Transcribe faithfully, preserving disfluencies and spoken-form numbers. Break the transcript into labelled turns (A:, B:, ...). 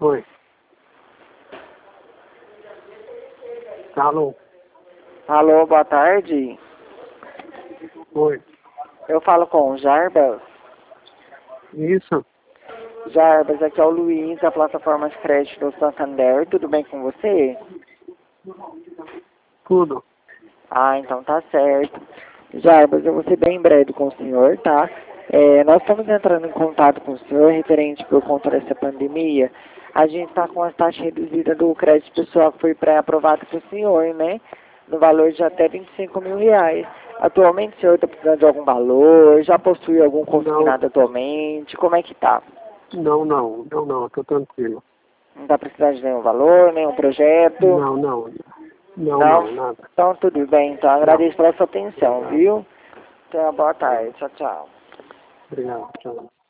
A: Oi. Alô?
B: Alô, boa tarde.
A: Oi.
B: Eu falo com o Jarbas.
A: Isso?
B: Jarbas, aqui é o Luiz, da plataforma de crédito do Santander. Tudo bem com você?
A: Tudo.
B: Ah, então tá certo. Jarbas, eu vou ser bem breve com o senhor, tá? É, nós estamos entrando em contato com o senhor referente por conta dessa pandemia. A gente está com a taxa reduzida do crédito pessoal que foi pré-aprovado para o senhor, né? No valor de até vinte e cinco mil reais. Atualmente o senhor está precisando de algum valor? Já possui algum consignado atualmente? Como é que tá?
A: Não, não, não, não, tô tranquilo.
B: Não está precisando de nenhum valor, nenhum projeto?
A: Não, não, não,
B: Não?
A: não, nada.
B: Então tudo bem, então
A: Não.
B: agradeço pela sua atenção, viu? Tenha uma boa tarde. Tchau, tchau.
A: Obrigado, tchau.